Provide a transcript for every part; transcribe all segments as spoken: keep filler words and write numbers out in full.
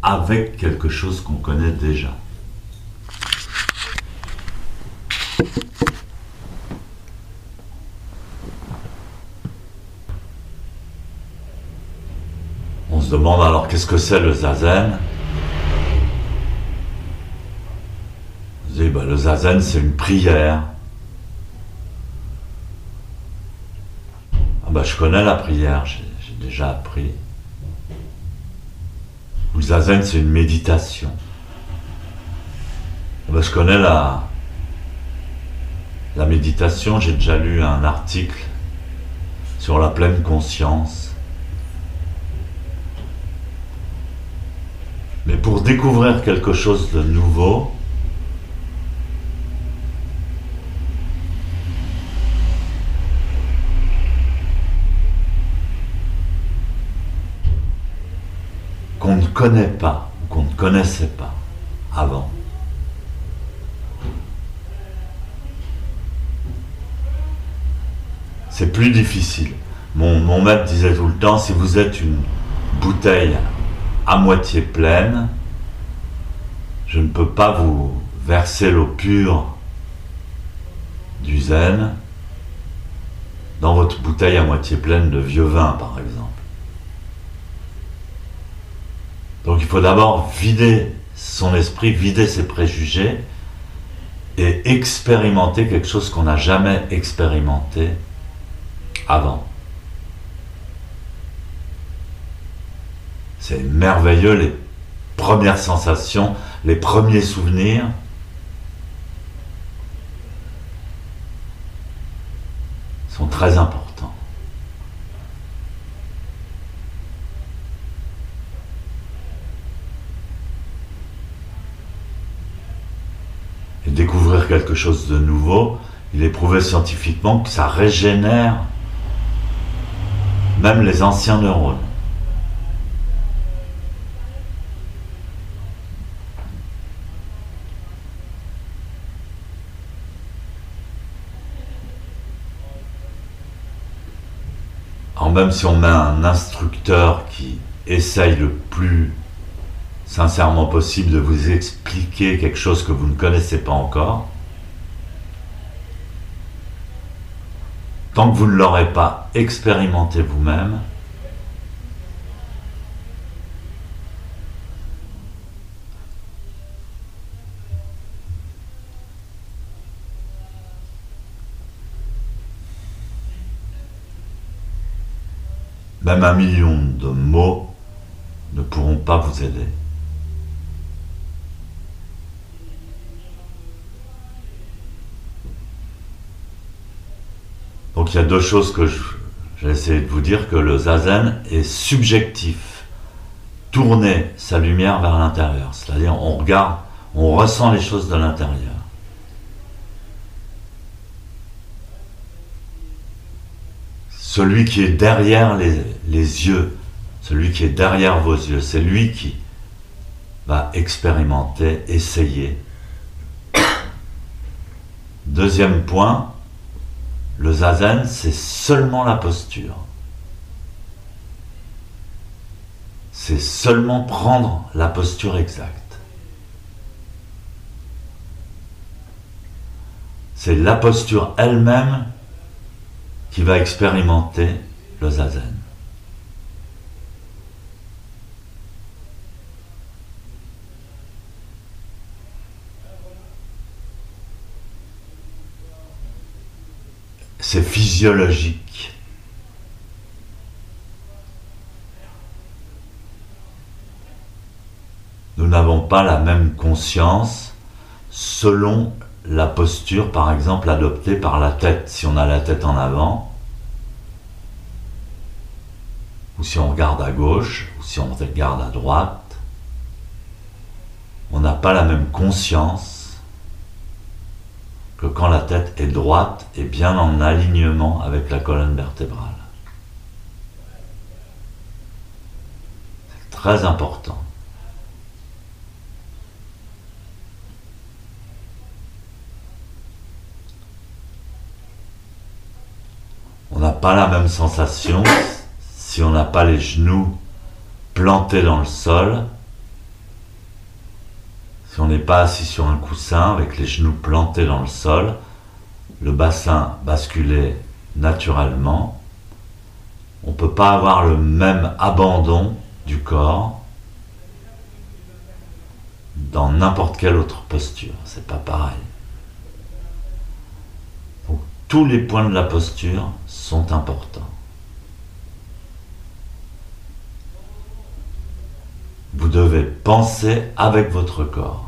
avec quelque chose qu'on connaît déjà. On se demande alors qu'est-ce que c'est le zazen? On se dit, bah, le zazen c'est une prière. Ah bah, je connais la prière, j'ai, j'ai déjà appris. Le zazen c'est une méditation. Ah bah, je connais la, la méditation, j'ai déjà lu un article sur la pleine conscience. Mais pour découvrir quelque chose de nouveau, qu'on ne connaît pas, ou qu'on ne connaissait pas avant, c'est plus difficile. Mon, mon maître disait tout le temps, si vous êtes une bouteille à moitié pleine, je ne peux pas vous verser l'eau pure du zen dans votre bouteille à moitié pleine de vieux vin, par exemple. Donc il faut d'abord vider son esprit, vider ses préjugés et expérimenter quelque chose qu'on n'a jamais expérimenté avant. C'est merveilleux, les premières sensations, les premiers souvenirs. Sont très importants. Et découvrir quelque chose de nouveau, il est prouvé scientifiquement que ça régénère même les anciens neurones. Alors même si on met un instructeur qui essaye le plus sincèrement possible de vous expliquer quelque chose que vous ne connaissez pas encore, tant que vous ne l'aurez pas expérimenté vous-même, même un million de mots ne pourront pas vous aider. Donc il y a deux choses que je, j'ai essayé de vous dire, que le zazen est subjectif. Tourner sa lumière vers l'intérieur, c'est-à-dire on regarde, on ressent les choses de l'intérieur. Celui qui est derrière les, les yeux, celui qui est derrière vos yeux, c'est lui qui va expérimenter, essayer. Deuxième point, le zazen, c'est seulement la posture. C'est seulement prendre la posture exacte. C'est la posture elle-même qui va expérimenter le zazen. C'est physiologique. Nous n'avons pas la même conscience selon la posture, par exemple, adoptée par la tête. Si on a la tête en avant, ou si on regarde à gauche, ou si on regarde à droite, on n'a pas la même conscience que quand la tête est droite et bien en alignement avec la colonne vertébrale. C'est très important. On n'a pas la même sensation si on n'a pas les genoux plantés dans le sol Si on n'est pas assis sur un coussin avec les genoux plantés dans le sol, le bassin basculé naturellement, on ne peut pas avoir le même abandon du corps dans n'importe quelle autre posture, c'est pas pareil. Donc, tous les points de la posture sont importants. Vous devez penser avec votre corps.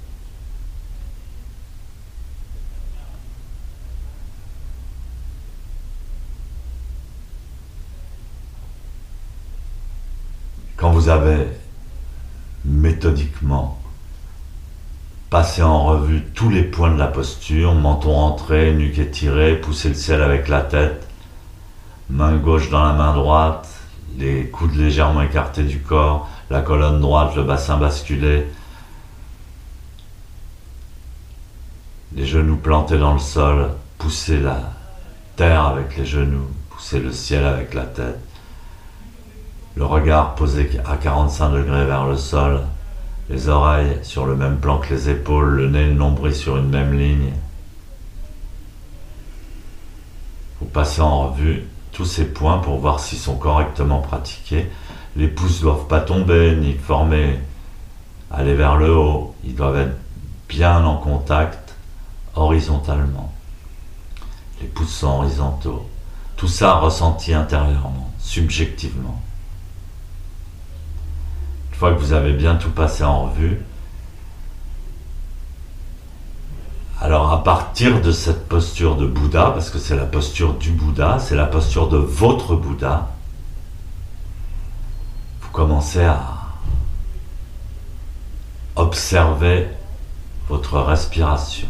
Quand vous avez méthodiquement passé en revue tous les points de la posture, menton rentré, nuque étirée, pousser le ciel avec la tête, main gauche dans la main droite, les coudes légèrement écartés du corps, la colonne droite, le bassin basculé, les genoux plantés dans le sol, pousser la terre avec les genoux, pousser le ciel avec la tête, le regard posé à quarante-cinq degrés vers le sol, les oreilles sur le même plan que les épaules, le nez et le nombril sur une même ligne. Vous passez en revue tous ces points pour voir s'ils sont correctement pratiqués. Les pouces ne doivent pas tomber ni former, aller vers le haut. Ils doivent être bien en contact horizontalement. Les pouces sont horizontaux. Tout ça ressenti intérieurement, subjectivement. Une fois que vous avez bien tout passé en revue, alors à partir de cette posture de Bouddha, parce que c'est la posture du Bouddha, c'est la posture de votre Bouddha, vous commencez à observer votre respiration.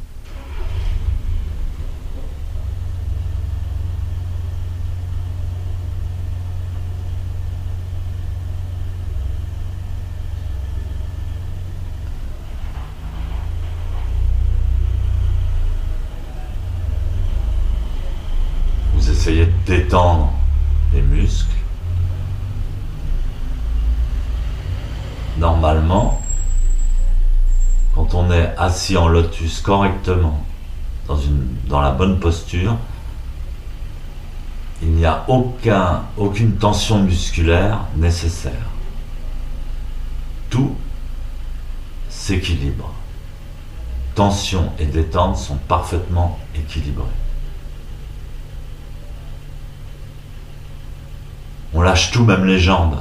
Essayez de détendre les muscles. Normalement, quand on est assis en lotus correctement, dans, une, dans la bonne posture, il n'y a aucun, aucune tension musculaire nécessaire. Tout s'équilibre. Tension et détente sont parfaitement équilibrés. On lâche tout, même les jambes,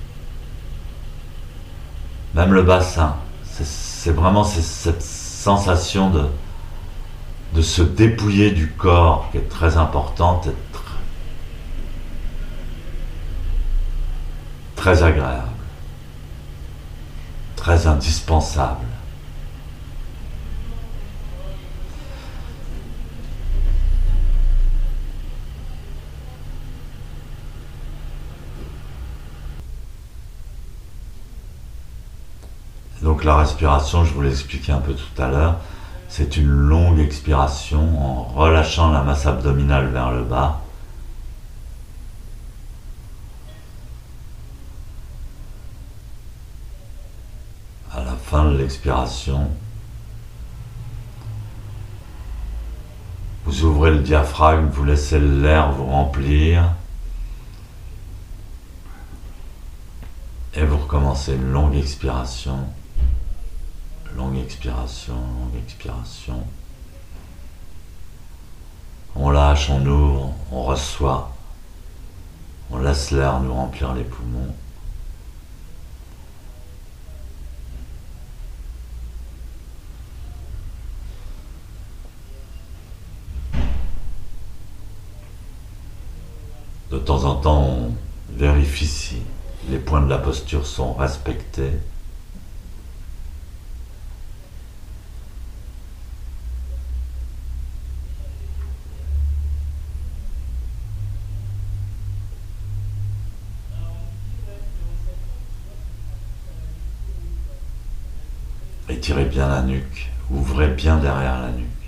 même le bassin. C'est, c'est vraiment c'est cette sensation de, de se dépouiller du corps qui est très importante et très, très agréable, très indispensable. Donc la respiration, je vous l'ai expliqué un peu tout à l'heure, c'est une longue expiration en relâchant la masse abdominale vers le bas. À la fin de l'expiration, vous ouvrez le diaphragme, vous laissez l'air vous remplir et vous recommencez une longue expiration. Longue expiration, longue expiration. On lâche, on ouvre, on reçoit. On laisse l'air nous remplir les poumons. De temps en temps, on vérifie si les points de la posture sont respectés. Étirez bien la nuque, ouvrez bien derrière la nuque.